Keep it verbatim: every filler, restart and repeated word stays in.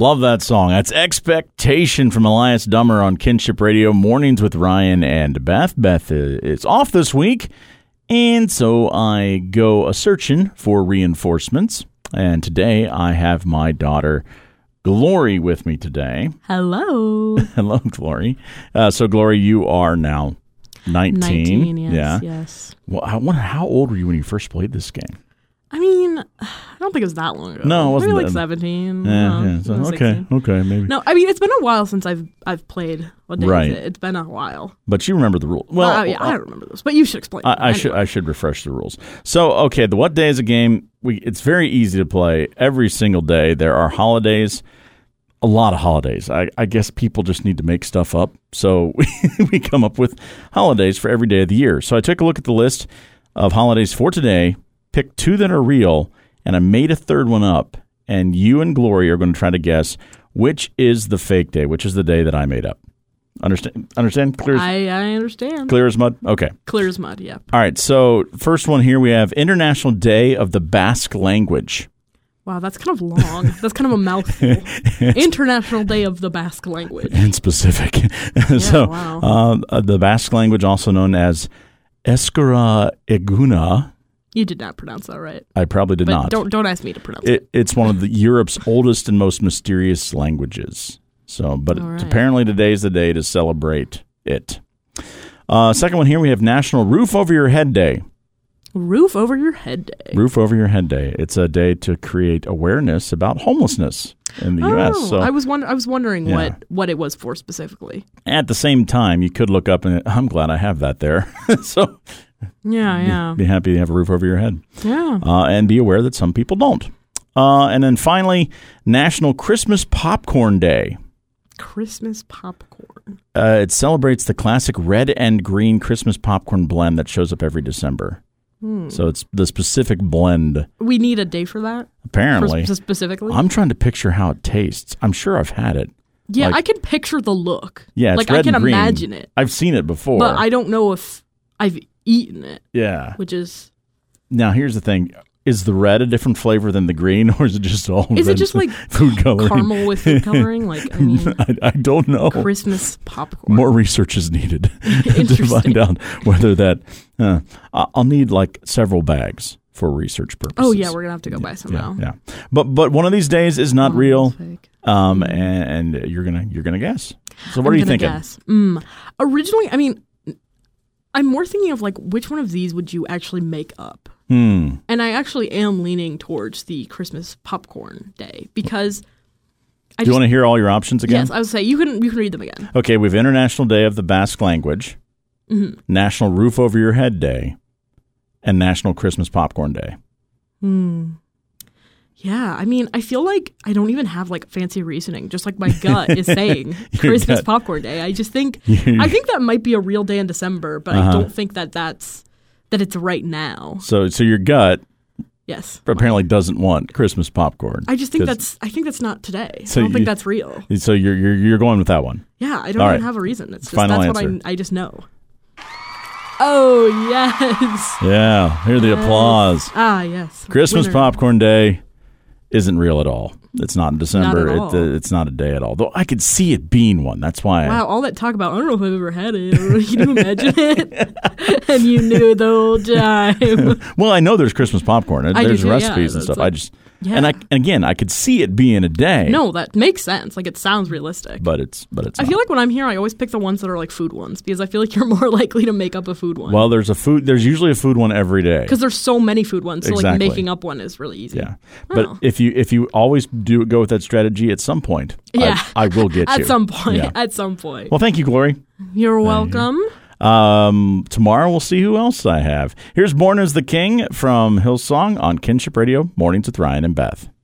Love that song. That's Expectation from Elias Dummer on Kinship Radio. Mornings with Ryan and Beth. Beth is off this week, and so I go a-searching for reinforcements. And today I have my daughter, Glory, with me today. Hello. Hello, Glory. Uh, so, Glory, you are now nineteen. nineteen, yes, yeah. yes. Well, I wonder, how old were you when you first played this game? I mean, I don't think it was that long ago. No, it wasn't. Maybe like that. seventeen. Yeah, no, yeah. So, okay, sixteen. okay, maybe. No, I mean, it's been a while since I've I've played. What day Right. is it? It's been a while. But you remember the rules. Well, oh, yeah, I don't remember those. But you should explain. I, them I anyway. should I should refresh the rules. So, okay, the What Day is a game. We It's very easy to play every single day. There are holidays, a lot of holidays. I, I guess people just need to make stuff up. So we, we come up with holidays for every day of the year. So I took a look at the list of holidays for today, picked two that are real, and I made a third one up. And you and Glory are going to try to guess which is the fake day, which is the day that I made up. Understand? Understand? Clear as, I, I understand. clear as mud? Okay. Clear as mud, yeah. All right. So first one here, we have International Day of the Basque Language. Wow, that's kind of long. That's kind of a mouthful. International Day of the Basque Language. And specific. so wow. um, uh, the Basque language, also known as Euskara Eguna. You did not pronounce that right. I probably did but not. Don't don't ask me to pronounce It, it. it's one of the Europe's oldest and most mysterious languages. So, but All right. apparently today's the day to celebrate it. Uh, second one here, we have National Roof Over Your Head Day. Roof over your head day. Roof Over Your Head Day. It's a day to create awareness about homelessness in the oh, U S. So I was wonder- I was wondering Yeah. what, what it was for specifically. at the same time, you could look up and I'm glad I have that there. so Yeah, yeah, be happy to have a roof over your head. yeah. Uh, and be aware that some people don't. Uh, and then finally, National Christmas Popcorn Day. Christmas popcorn. Uh, it celebrates the classic red and green Christmas popcorn blend that shows up every December. Hmm. So it's the specific blend, We need a day for that? apparently. For, specifically? I'm trying to picture how it tastes. I'm sure I've had it. yeah, like- I can picture the look. Yeah, it's like red I can and green. imagine it. I've seen it before. But I don't know if I've eaten it, yeah. which is Now, here's the thing. Is the red a different flavor than the green, or is it just all Is red it just like food coloring? caramel with food coloring? Like, I mean, I, I don't know. Christmas popcorn. More research is needed to Interesting. find out whether that. Uh, I- I'll need like several bags for research purposes. Oh, yeah, we're going to have to go buy some yeah, now. yeah. But but one of these days is not Oh, real, that's fake. um, and, and you're gonna you're gonna guess. So what I'm are you gonna thinking? Guess. Mm. Originally, I mean, I'm more thinking of like which one of these would you actually make up? Hmm. And I actually am leaning towards the Christmas popcorn day because I Do you just, want to hear all your options again? yes, I would say you can you can read them again. Okay, we have International Day of the Basque Language, Mm-hmm. National Roof Over Your Head Day, and National Christmas Popcorn Day. Hmm. Yeah, I mean, I feel like I don't even have like fancy reasoning. Just like my gut is saying Christmas gut. popcorn day. I just think I think that might be a real day in December, but Uh-huh. I don't think that that's that it's right now. So so your gut Yes. apparently doesn't want Christmas popcorn. I just think 'Cause- that's I think that's not today. So I don't you- think that's real. So you're you're you're going with that one. Yeah, I don't All even right. have a reason. It's just Final that's answer. what I I just know. Oh yes. Yeah, hear the Yes. applause. Ah yes. Christmas Winner. Popcorn Day isn't real at all. It's not in December. Not at It, all. uh, it's not a day at all. Though I could see it being one. That's why. Wow, all that talk about I don't know if I've ever had it. Can you imagine it? And you knew the whole time. I, well, I know there's Christmas popcorn. I do There's too, yeah. recipes and It's stuff. like- I just Yeah. and I and again I could see it being a day. No, that makes sense. Like it sounds realistic. but it's but it's. I not. feel like when I'm here, I always pick the ones that are like food ones because I feel like you're more likely to make up a food one. Well, there's a food. There's usually a food one every day. because there's so many food ones, so Exactly. like making up one is really easy. Yeah, but Oh. if you if you always do go with that strategy, at some point, Yeah. I, I will get At you. some point. Yeah. At some point. Well, thank you, Glory. You're welcome. Um, tomorrow we'll see who else I have. Here's Born as the King from Hillsong on Kinship Radio, Mornings with Ryan and Beth.